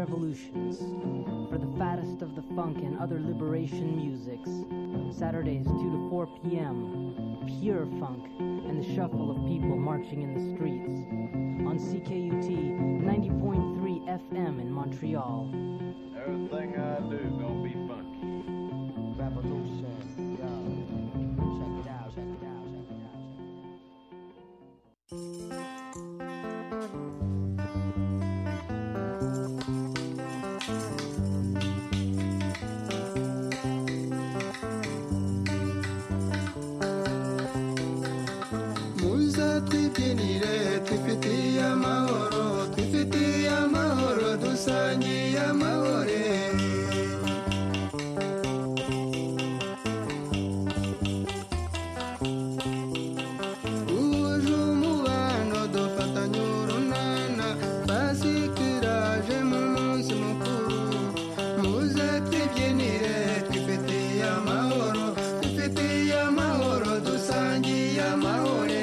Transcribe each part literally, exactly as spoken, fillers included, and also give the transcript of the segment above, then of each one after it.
Revolutions, for the fattest of the funk and other liberation musics. Saturdays two to four p.m. Pure funk and the shuffle of people marching in the streets. On C K U T ninety point three F M in Montreal. Everything I do gonna be funky. Revolution, yo. Check it out, check it out, check it out, check it out. Twibyinire twifitiye amahoro twifitiye amahoro dusangiye amahore uje umubano dufatanye urunana basikiraje mu munsi mukuru muze twibyinire twifitiye amahoro twifitiye amahoro dusangiye amahore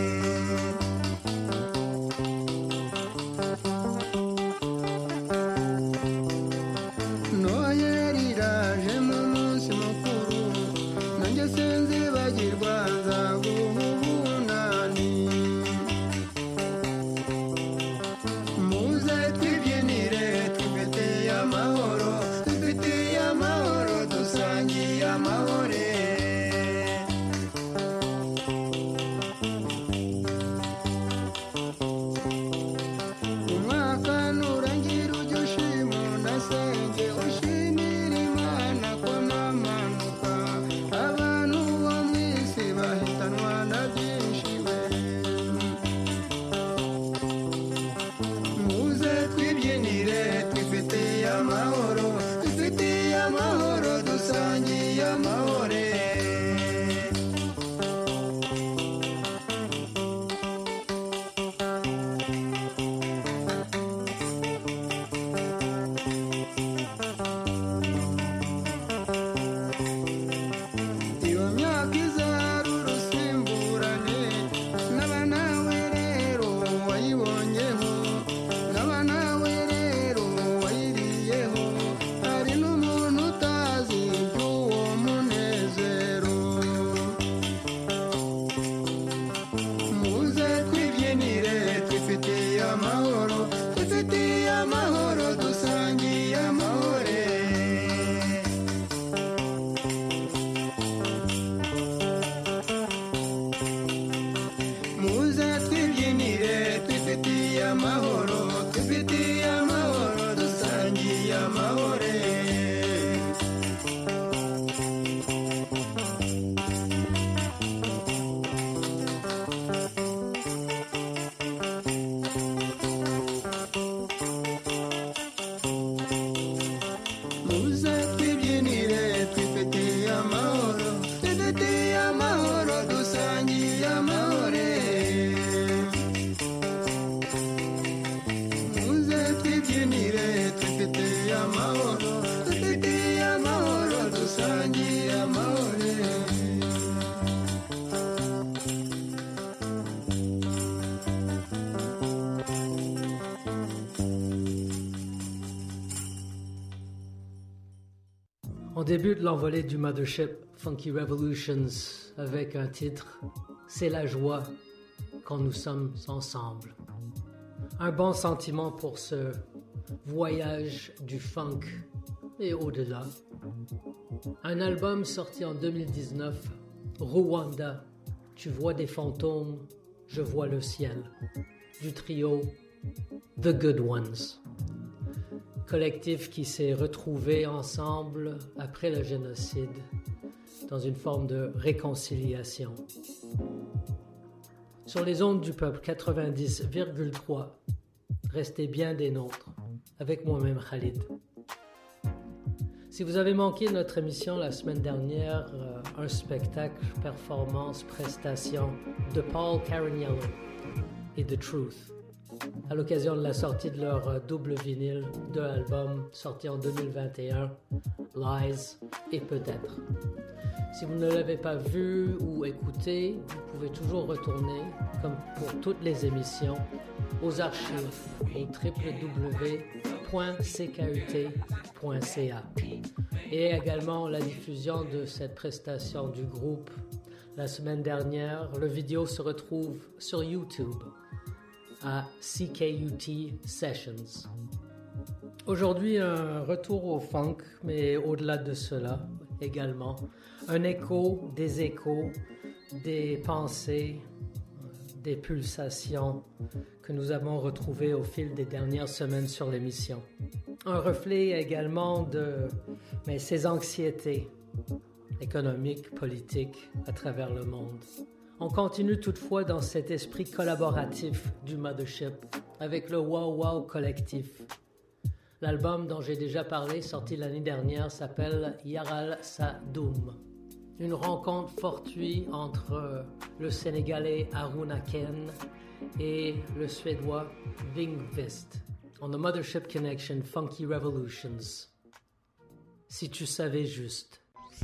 On débute l'envolée du Mothership Funky Revolutions avec un titre « C'est la joie quand nous sommes ensemble ». Un bon sentiment pour ce voyage du funk et au-delà. Un album sorti en deux mille dix-neuf, Rwanda, Tu vois des fantômes, je vois le ciel, du trio The Good Ones. Collectif qui s'est retrouvé ensemble après le génocide dans une forme de réconciliation. Sur les ondes du peuple quatre-vingt-dix virgule trois, restez bien des nôtres, avec moi-même Khalid. Si vous avez manqué notre émission la semaine dernière, euh, un spectacle, performance, prestation de Paul Caraniello et The Truth, à l'occasion de la sortie de leur double vinyle de l'album sorti en deux mille vingt et un, Lies et Peut-être. Si vous ne l'avez pas vu ou écouté, vous pouvez toujours retourner, comme pour toutes les émissions, aux archives au w w w point c k u t point c a. Et également la diffusion de cette prestation du groupe la semaine dernière. Le vidéo se retrouve sur YouTube à C K U T Sessions. Aujourd'hui, un retour au funk, mais au-delà de cela également, un écho, des échos, des pensées, des pulsations que nous avons retrouvées au fil des dernières semaines sur l'émission. Un reflet également de mais, ces anxiétés économiques, politiques à travers le monde. On continue toutefois dans cet esprit collaboratif du Mothership avec le Wow Wow Collectif. L'album dont j'ai déjà parlé, sorti l'année dernière, s'appelle Yaral Sadoum. Une rencontre fortuite entre le Sénégalais Aruna Ken et le Suédois Vingvist. On the Mothership Connection, Funky Revolutions. Si tu savais juste.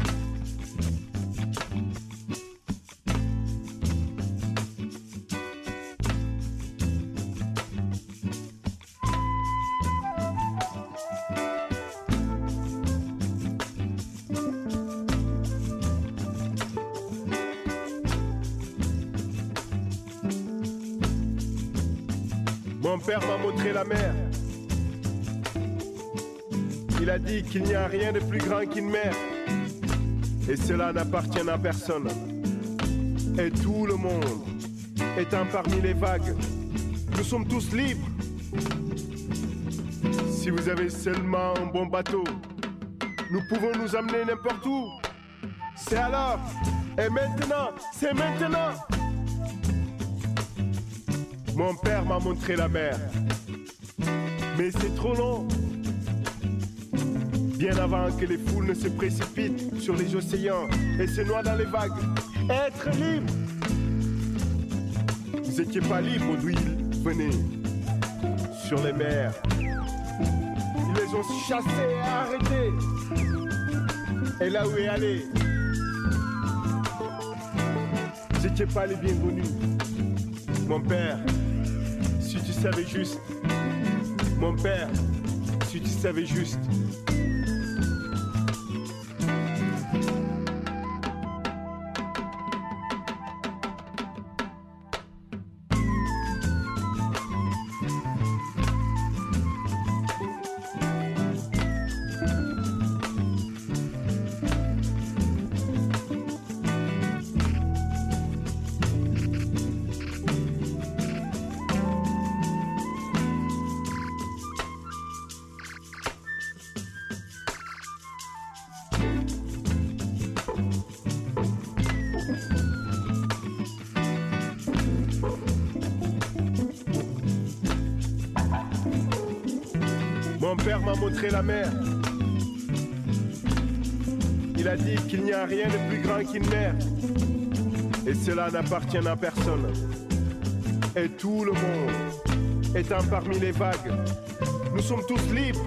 Mon père m'a montré la mer. Il a dit qu'il n'y a rien de plus grand qu'une mer. Et cela n'appartient à personne. Et tout le monde étant parmi les vagues, nous sommes tous libres. Si vous avez seulement un bon bateau, nous pouvons nous amener n'importe où. C'est alors, et maintenant, c'est maintenant. Mon père m'a montré la mer, mais c'est trop long. Bien avant que les foules ne se précipitent sur les océans et se noient dans les vagues. Être libre. Vous n'étiez pas libre d'où ils venaient. Sur les mers. Ils les ont chassés et arrêtés. Et là où est allé. Vous n'étiez pas les bienvenus. Mon père, si tu savais juste. Mon père, si tu savais juste. Mon père m'a montré la mer. Il a dit qu'il n'y a rien de plus grand qu'une mer. Et cela n'appartient à personne. Et tout le monde étant parmi les vagues, nous sommes tous libres.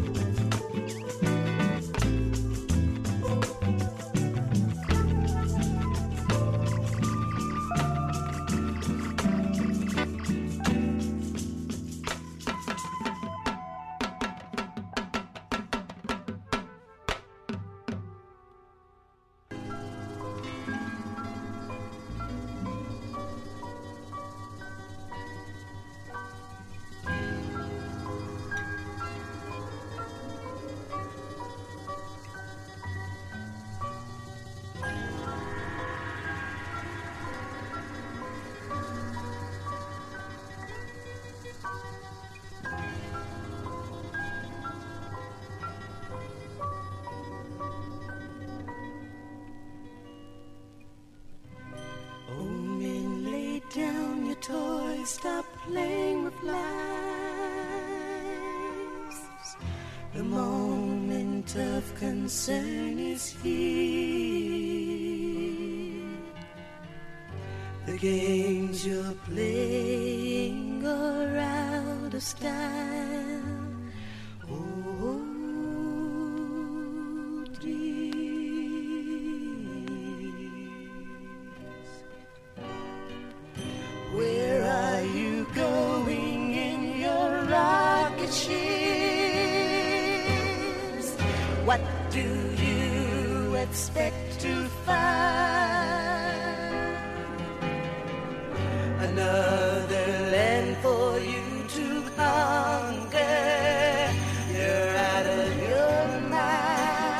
Stop playing with lives. The moment of concern is here. The games you're playing are out of style. Oh, dreams. Where are you going in your rocket ship? expect to find another land for you to conquer. You're out of your mind.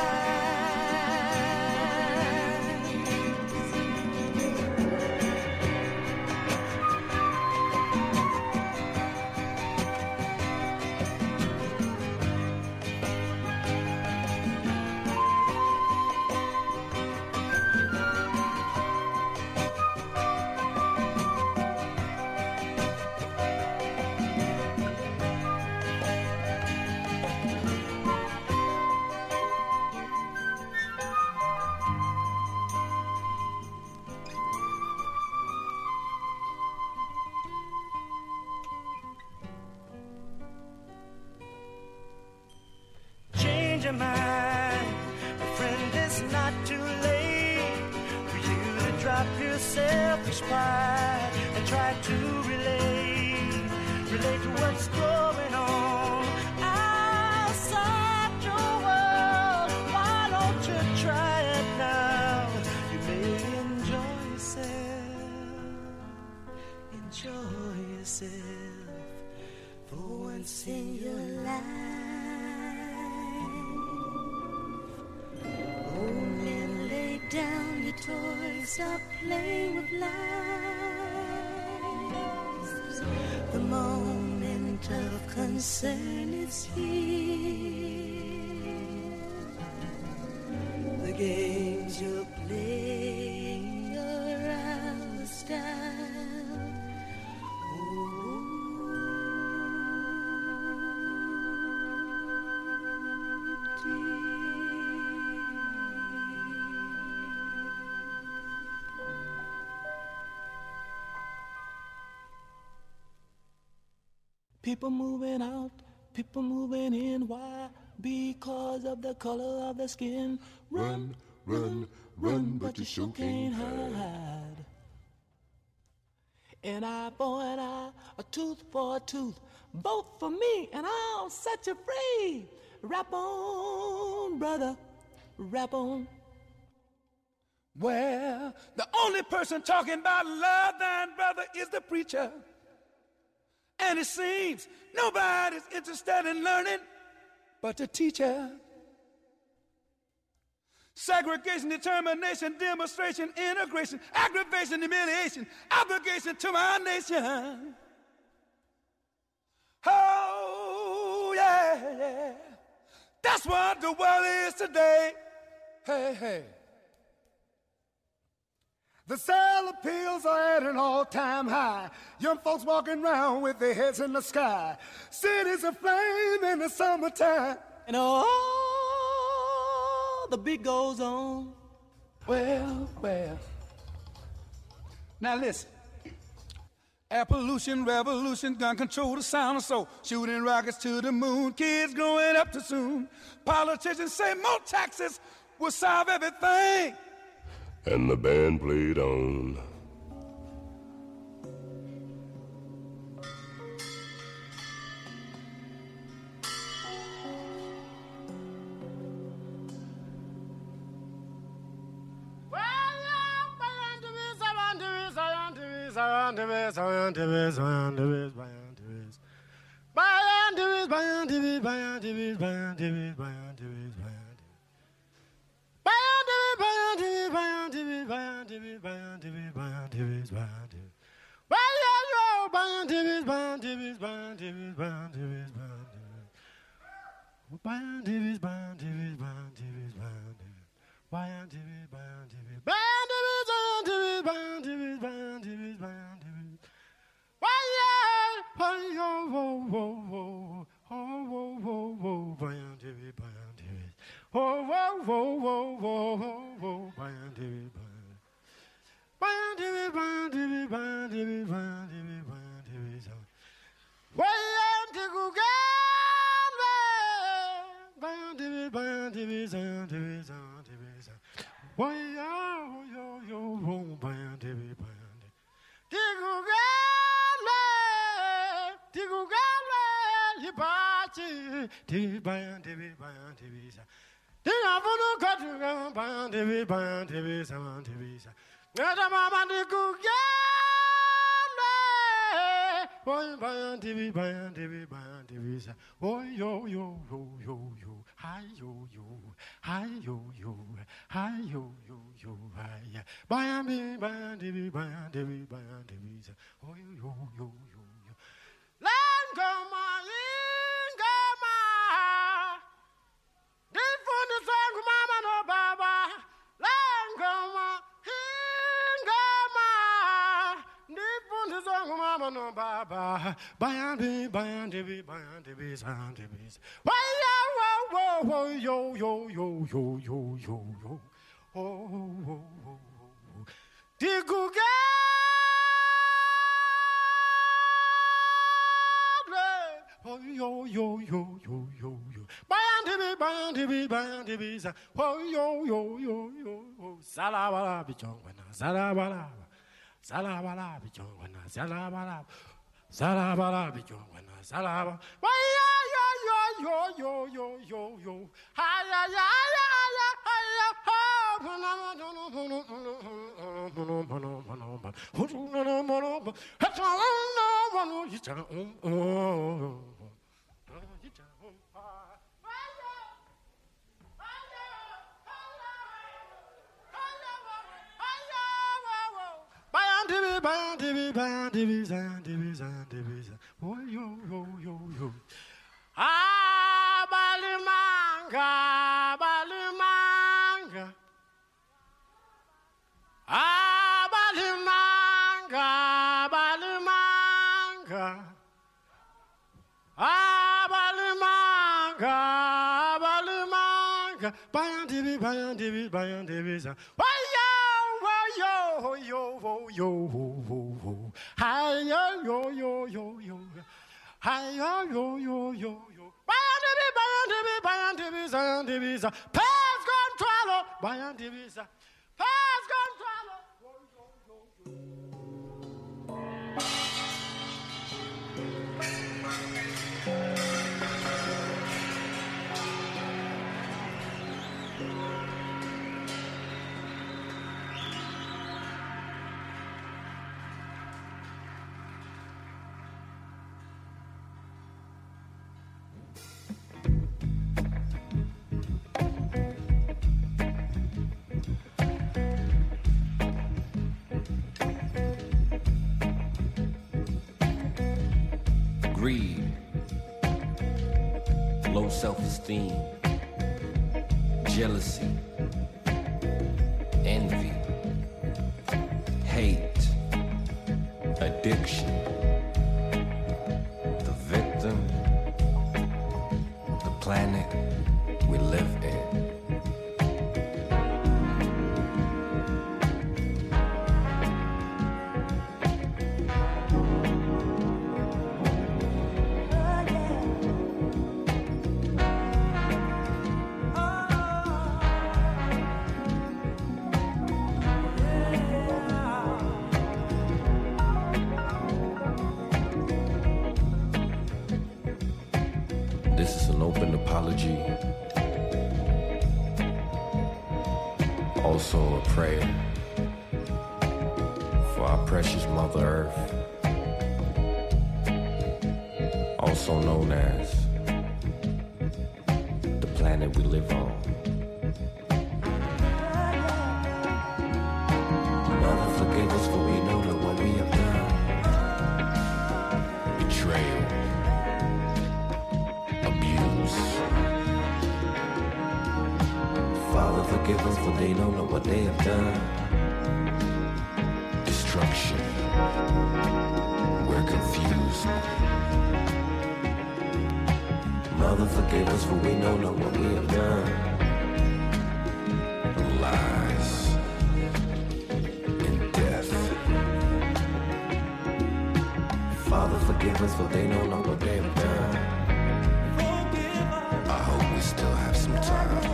Change your mind, my friend, it's not too late for you to drop your selfish pride and try to relate, relate to what's going on outside your world. Why don't you try it now? You may enjoy yourself, enjoy yourself for once in your life. Only lay down your toys, stop playing with lives. The moment of concern is here. The games you're playing are out of style. People moving out, people moving in. Why? Because of the color of the skin. Run, run, run, but you sure can't hide. An eye for an eye, a tooth for a tooth. Vote for me and I'll set you free. Rap on, brother, rap on. Well, the only person talking about love, thine brother, is the preacher. And it seems nobody's interested in learning but the teacher. Segregation, determination, demonstration, integration, aggravation, humiliation, obligation to my nation. Oh, yeah, yeah. That's what the world is today. Hey, hey. The sale of pills are at an all-time high. Young folks walking around with their heads in the sky. Cities aflame in the summertime. And oh, the beat goes on. Well, well. Now listen. Air pollution, revolution, gun control, the sound of soul. Shooting rockets to the moon, kids growing up too soon. Politicians say more taxes will solve everything. And the band played on. Oh yo yo yo yo yo, hi yo yo, hi yo yo, hi yo yo yo, hi. Bam bam bam dibi bam dibi bam dibi. Oh yo yo yo yo yo. Langoma ingoma. Difundi zangu mama no baba. Langoma ingoma. Difundi zangu mama no baba. Bam dibi bam dibi bam dibi bam dibi. Oh yo oh oh yo yo yo yo yo yo yo. Oh oh oh oh. Diguga. Oh yo yo yo yo yo yo. Bam dibi bam dibi bam dibi. Oh yo yo yo yo. Salabala bijongwana salabala. Salabala bijongwana salabala. Salabala bijongwana salaba. Oh yo yo yo yo yo yo yo. Hi ya ya ya ya ya. Ah, balimanga, balimanga. Ah, balimanga, balimanga. Ah, balimanga, balimanga. Bayan dibi, bayan dibi, bayan dibi. Oh yo, oh yo, oh yo, oh yo, oh oh. Hi yo, yo, yo, yo, yo. Hi yo, yo, yo, yo, yo. Bayan dibi, bayan dibi, bayan dibi, bayan dibi. Pest control, bayan dibi. Pest control. Greed, low self-esteem, jealousy, envy, hate, addiction, the victim, the planet we live in. Also a prayer for our precious Mother Earth, also known as the planet we live on. Mother, forgive us for we know not what we have done. Betrayal, abuse. Father, forgive us for they don't know what they have done. Destruction. We're confused. Mother, forgive us for we don't know what we have done. Lies and death. Father, forgive us for they don't know what they have done. I hope we still have some time.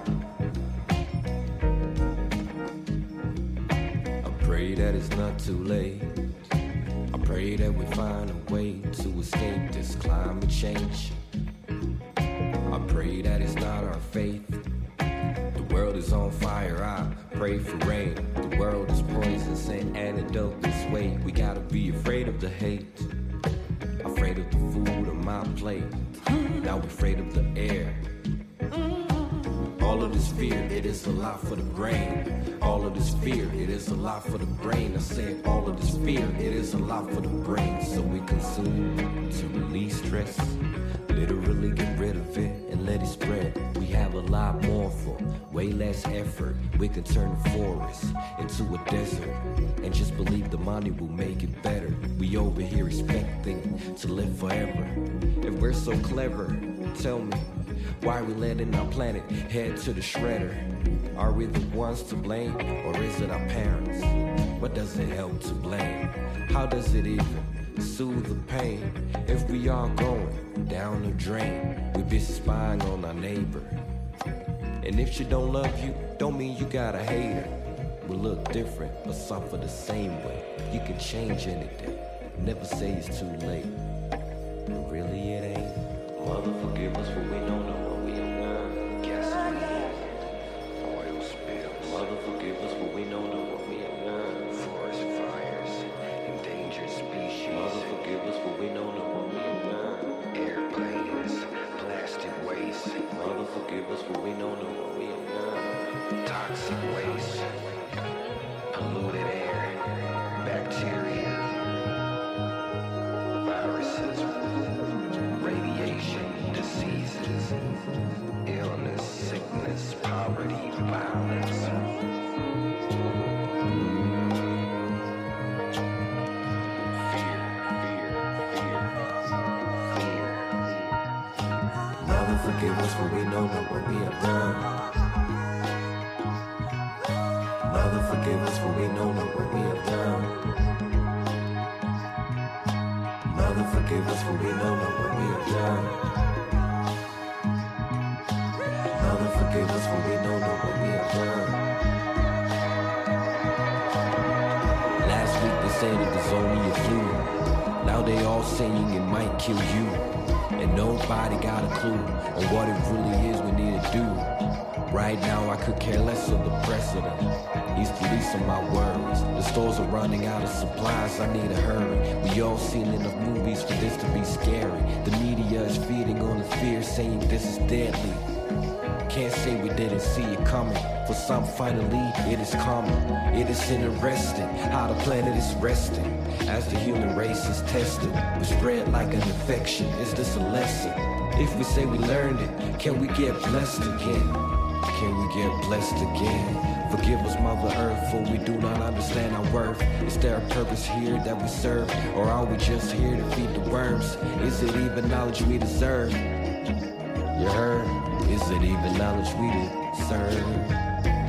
That it's not too late. I pray that we find a way to escape this climate change. I pray that it's not our faith pray for rain. The world is poisonous and antidote this way. We gotta be afraid of the hate, afraid of the food on my plate. Now we're afraid of the air. All of this fear, it is a lot for the brain. All of this fear, it is a lot for the brain. I said all of this fear, it is a lot for the brain. So we consume to release stress, literally get rid of it and let it spread. We have a lot more for way less effort. We can turn the forest into a desert and just believe the money will make it better. We over here expecting to live forever. If we're so clever, tell me, why are we letting our planet head to the shredder? Are we the ones to blame, or is it our parents? What does it help to blame? How does it even soothe the pain if we are going down the drain? We be spying on our neighbor, and if she don't love you, don't mean you gotta hate her. We look different, but suffer the same way. You can change anything, never say it's too late. But really it ain't. Mother, forgive us for we don't know what we have done. Gasoline, oil spills. Mother, forgive us for we don't know what we have done. Forest fires, endangered species. Mother, forgive us for we don't know what we have done. Airplanes, plastic waste. Mother, forgive us for we don't know what we have done. Toxic waste, polluted air, bacteria, viruses, radiation, diseases, illness, sickness, poverty, violence. Fear, fear, fear, fear. Mother, forgive us for we don't know what we have done. Mother, forgive us for we don't know what we have done. Mother, forgive us for we don't know what we have done. Mother, forgive us for we don't know what we have done. Last week they said it was only a flu. Now they all saying it might kill you. And nobody got a clue on what it really is we need to do. Right now I could care less of the president. He's policing my worries. The stores are running out of supplies, I need to hurry. We all seen enough movies for this to be scary. The media is feeding on the fear, saying this is deadly. Can't say we didn't see it coming. For some finally it is coming. It is interesting how the planet is resting as the human race is tested. We spread like an infection, is this a lesson? If we say we learned it, can we get blessed again? Can we get blessed again? Forgive us, Mother Earth, for we do not understand our worth. Is there a purpose here that we serve? Or are we just here to feed the worms? Is it even knowledge we deserve? You heard? Is it even knowledge we deserve?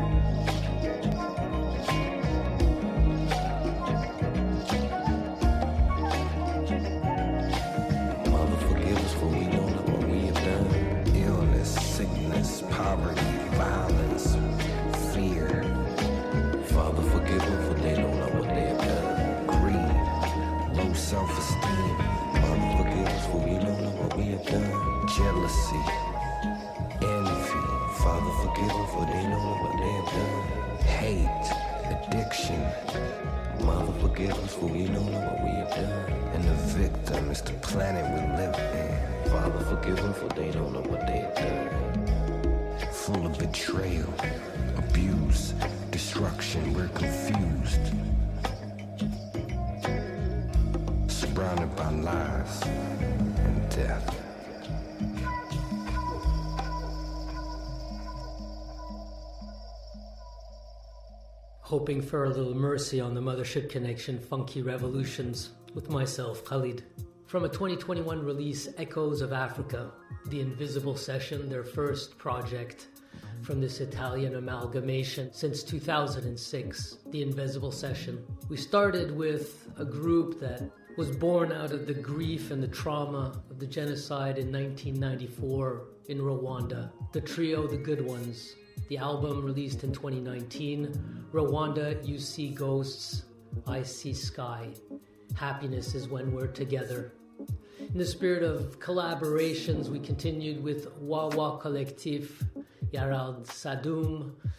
Hoping for a little mercy on the Mothership Connection Funky Revolutions with myself, Khalid. From a twenty twenty-one release, Echoes of Africa, The Invisible Session, their first project from this Italian amalgamation since two thousand six, The Invisible Session. We started with a group that was born out of the grief and the trauma of the genocide in nineteen ninety-four in Rwanda, the trio The Good Ones. The album released in twenty nineteen, Rwanda, You See Ghosts, I See Sky. Happiness is when we're together. In the spirit of collaborations, we continued with Wawa Collectif, Yarad Sadoum,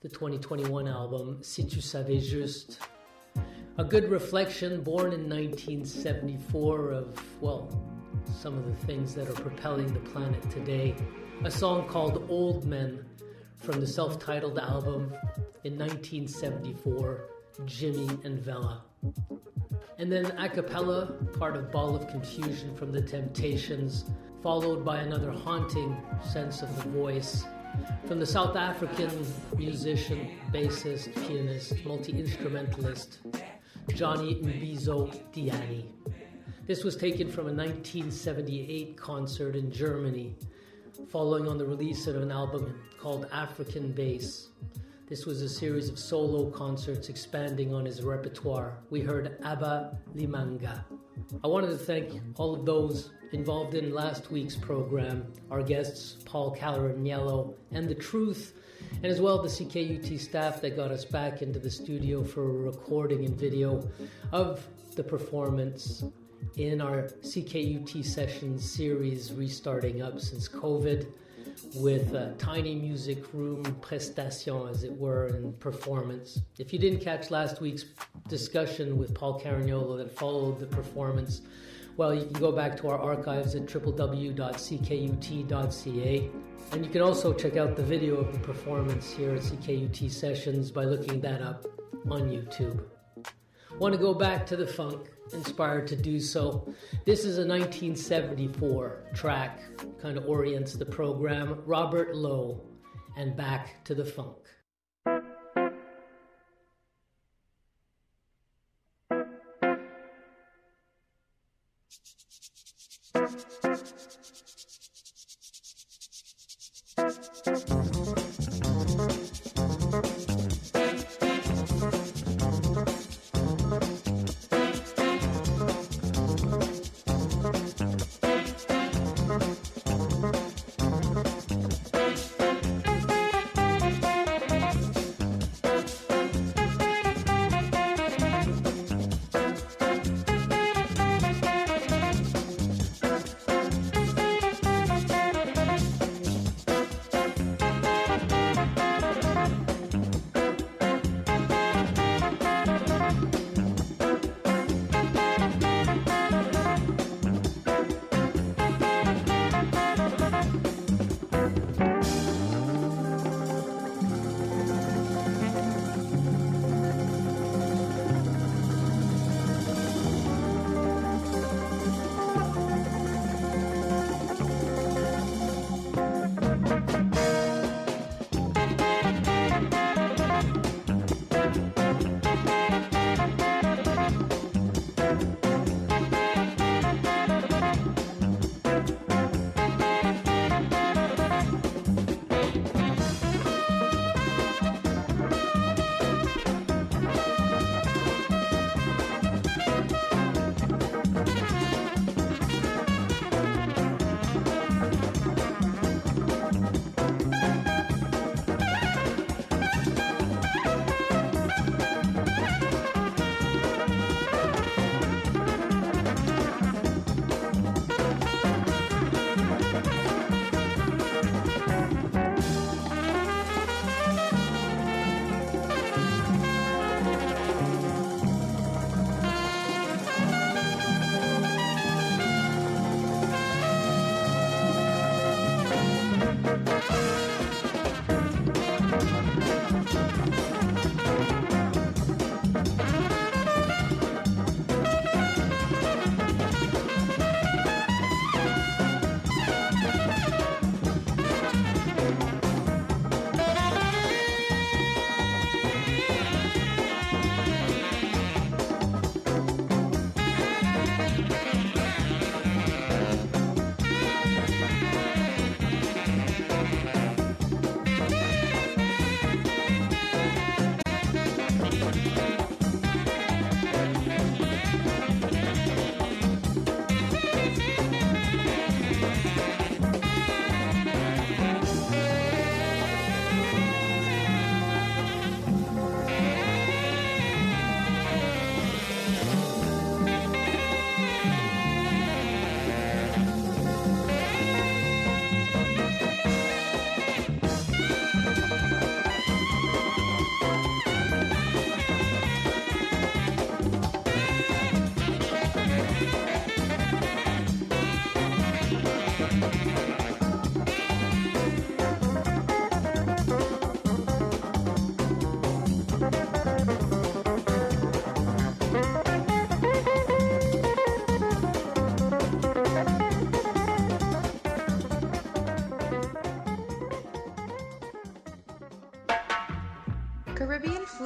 the twenty twenty-one album Si Tu Savais Juste. A good reflection, born in nineteen seventy-four, of, well, some of the things that are propelling the planet today. A song called Old Men from the self-titled album in nineteen seventy-four, Jimmy and Vella. And then a cappella, part of Ball of Confusion from The Temptations, followed by another haunting sense of the voice from the South African musician, bassist, pianist, multi-instrumentalist, Johnny Mbizo Diani. This was taken from a nineteen seventy-eight concert in Germany, following on the release of an album called African Bass. This was a series of solo concerts expanding on his repertoire. We heard Abba Limanga. I wanted to thank all of those involved in last week's program, our guests Paul Calarignello and The Truth, and as well the C K U T staff that got us back into the studio for a recording and video of the performance in our C K U T Sessions series restarting up since COVID, with a tiny music room prestation, as it were, and performance. If you didn't catch last week's discussion with Paul Carignolo that followed the performance, well, you can go back to our archives at w w w dot c k u t dot c a. And you can also check out the video of the performance here at C K U T Sessions by looking that up on YouTube. Want to go back to the funk, inspired to do so. This is a nineteen seventy-four track, kind of orients the program. Robert Lowe and Back to the Funk. Thank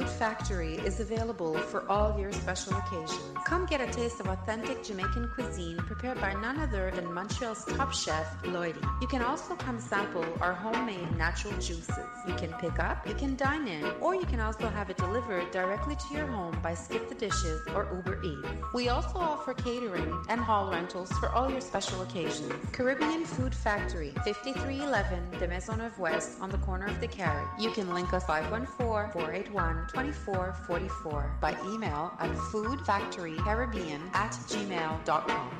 Factory is available for all your special occasions. Come get a taste of authentic Jamaican cuisine prepared by none other than Montreal's top chef, Lloydie. You can also come sample our homemade natural juices. You can pick up, you can dine in, or you can also have it delivered directly to your home by Skip the Dishes or Uber Eats. We also offer catering and hall rentals for all your special occasions. Caribbean Food Factory, fifty-three eleven de Maisonneuve West on the corner of the Carrot. You can link us five one four, four eight one, two four four four by email at foodfactorycaribbean at gmail dot com.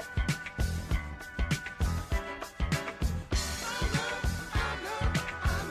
I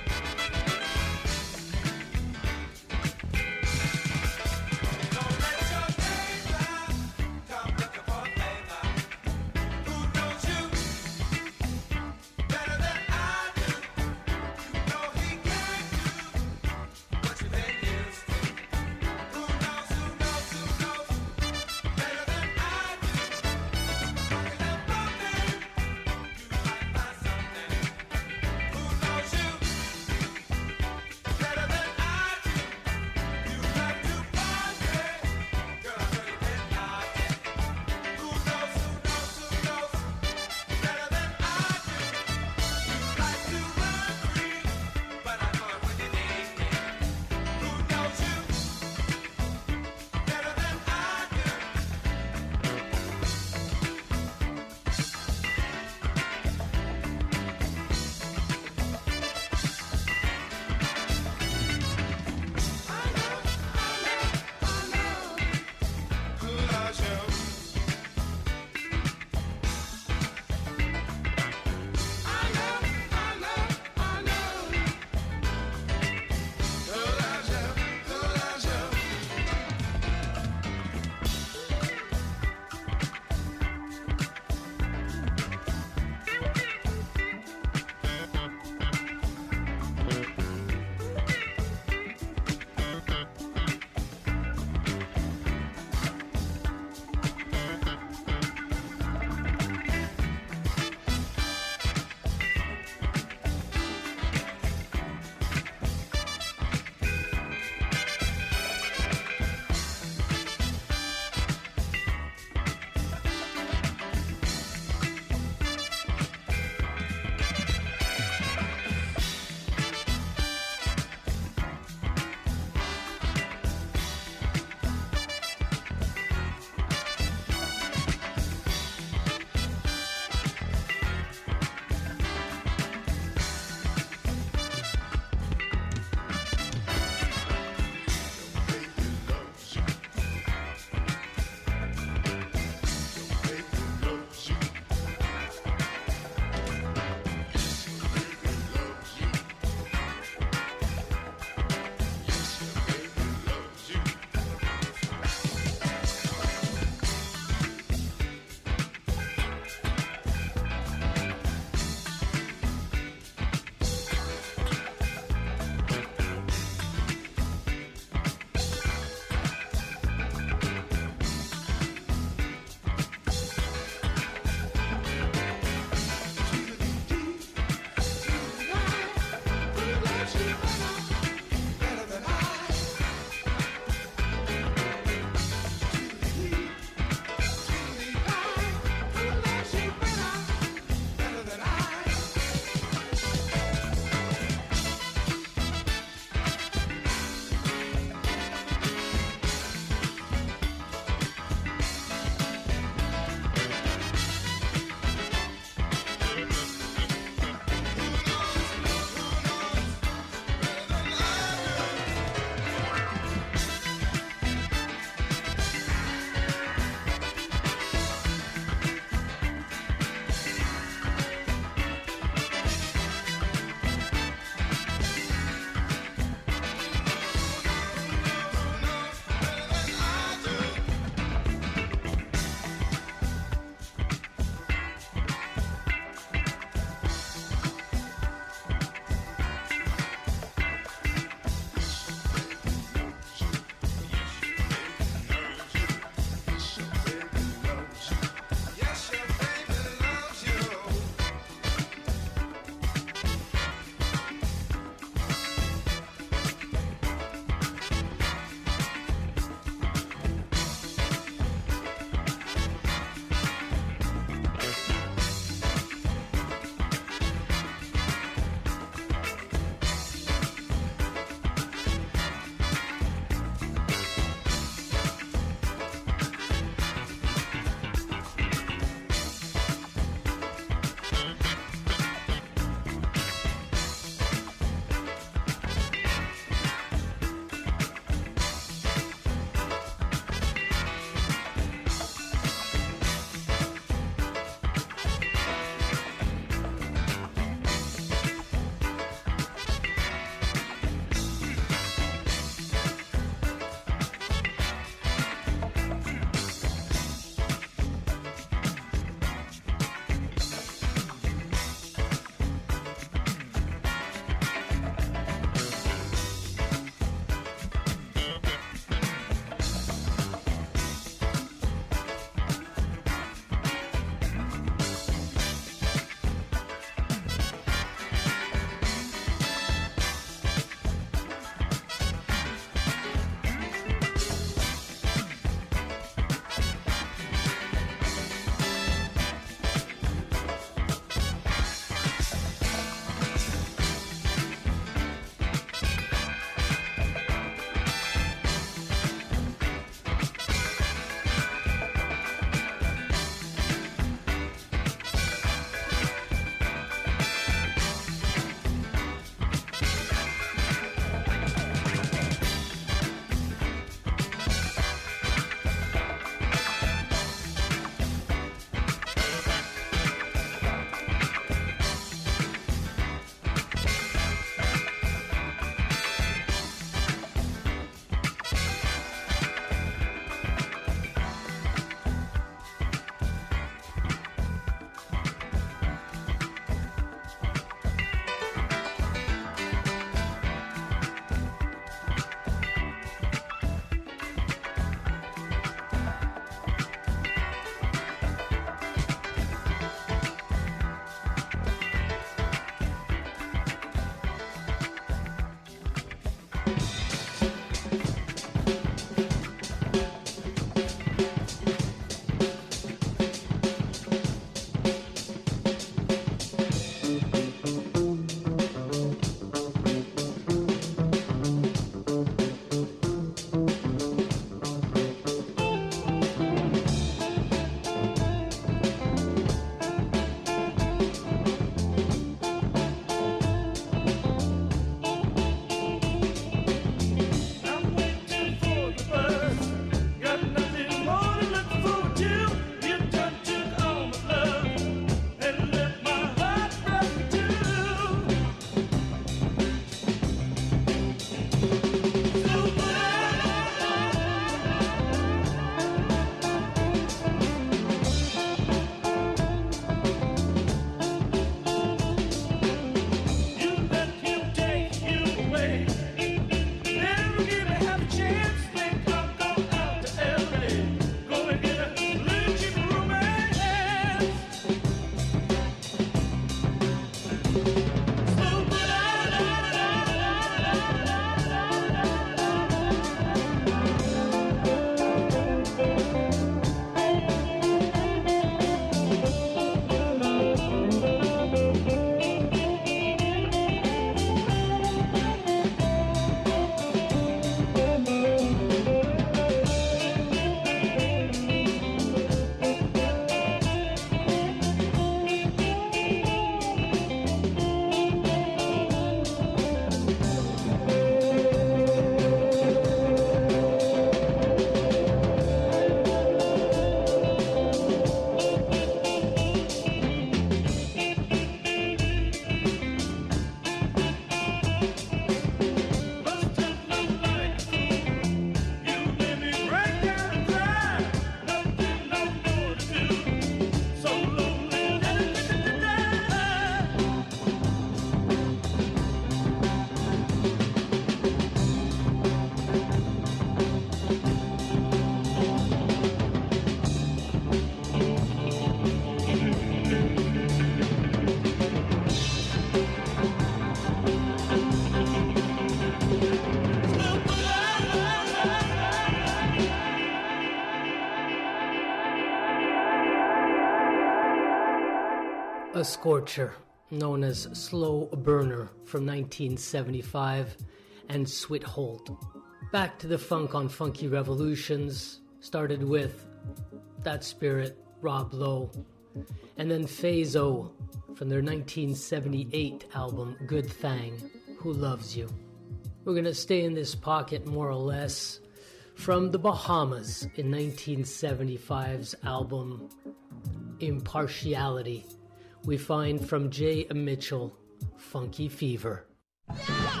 A Scorcher, known as Slow Burner from nineteen seventy-five, and Swithold. Back to the funk on Funky Revolutions, started with That Spirit, Rob Lowe, and then Phaso from their nineteen seventy-eight album Good Thang, Who Loves You. We're gonna stay in this pocket more or less. From the Bahamas in nineteen seventy-five's album Impartiality, we find from Jay Mitchell, Funky Fever. Yeah!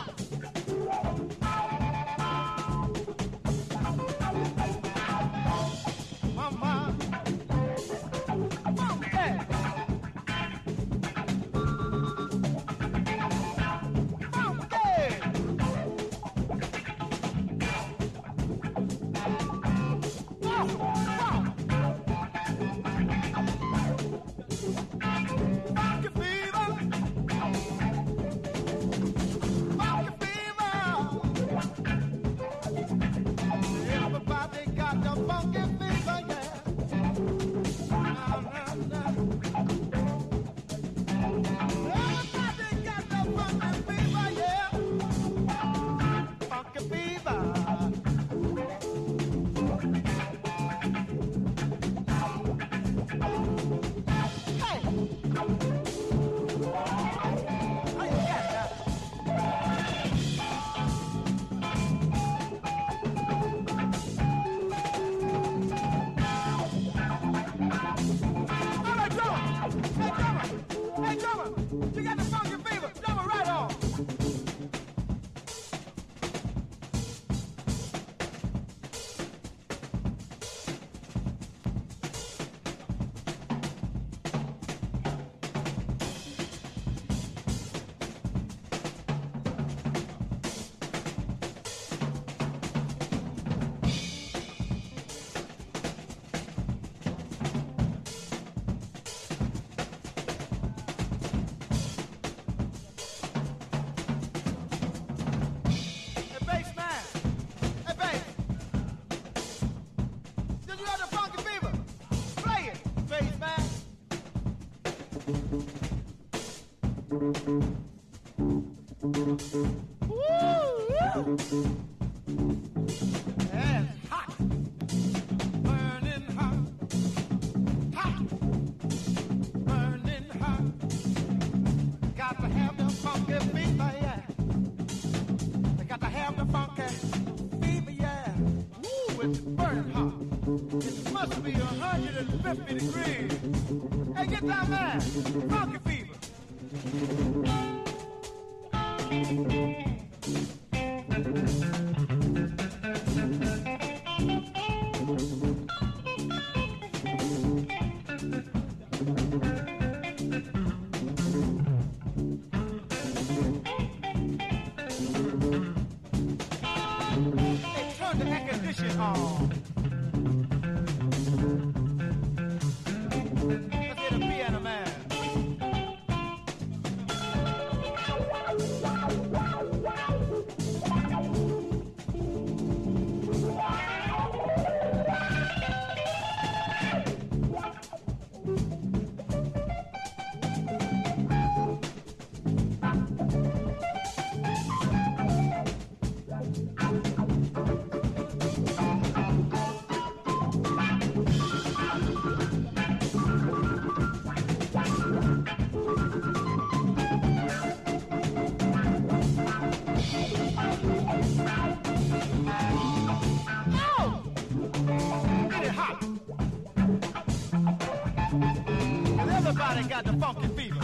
Got the funky fever.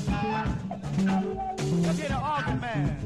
Let's hear the organ man.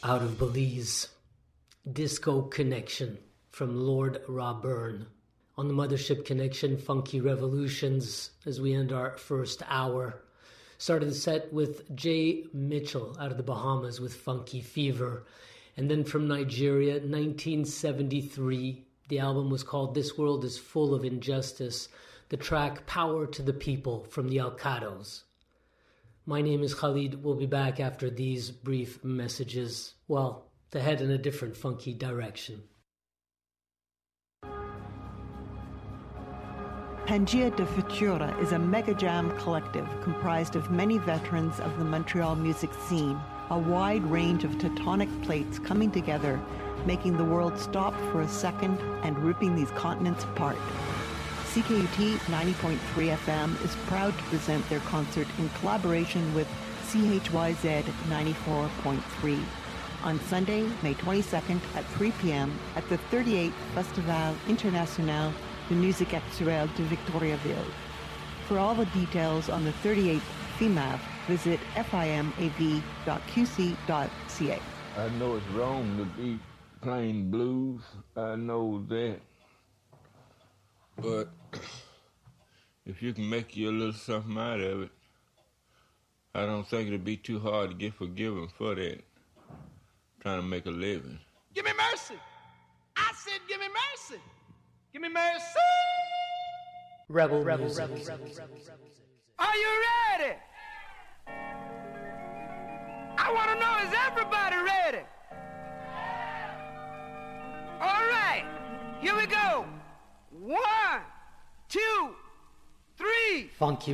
out of Belize. Disco Connection from Lord Rawburn. On the Mothership Connection, Funky Revolutions, as we end our first hour. Started the set with Jay Mitchell out of the Bahamas with Funky Fever. And then from Nigeria, nineteen seventy-three, the album was called This World is Full of Injustice. The track Power to the People from the Alcados. My name is Khalid. We'll be back after these brief messages. Well, to head in a different funky direction. Pangia de Futura is a mega jam collective comprised of many veterans of the Montreal music scene, a wide range of tectonic plates coming together, making the world stop for a second and ripping these continents apart. C K U T ninety point three F M is proud to present their concert in collaboration with C H Y Z ninety-four point three on Sunday, May twenty-second at three p.m. at the thirty-eighth Festival International de Musique Actuelle de Victoriaville. For all the details on the thirty-eighth F I M A V, visit fimav dot q c dot c a. I know it's wrong to be playing blues. I know that. But if you can make you a little something out of it, I don't think it'd be too hard to get forgiven for that. Trying to make a living. Give me mercy. I said give me mercy. Give me mercy. Rebel, rebel, music. rebel, rebel, rebel, rebel. Are you ready? I want to know, is everybody ready? All right, here we go. One, two, three. Funky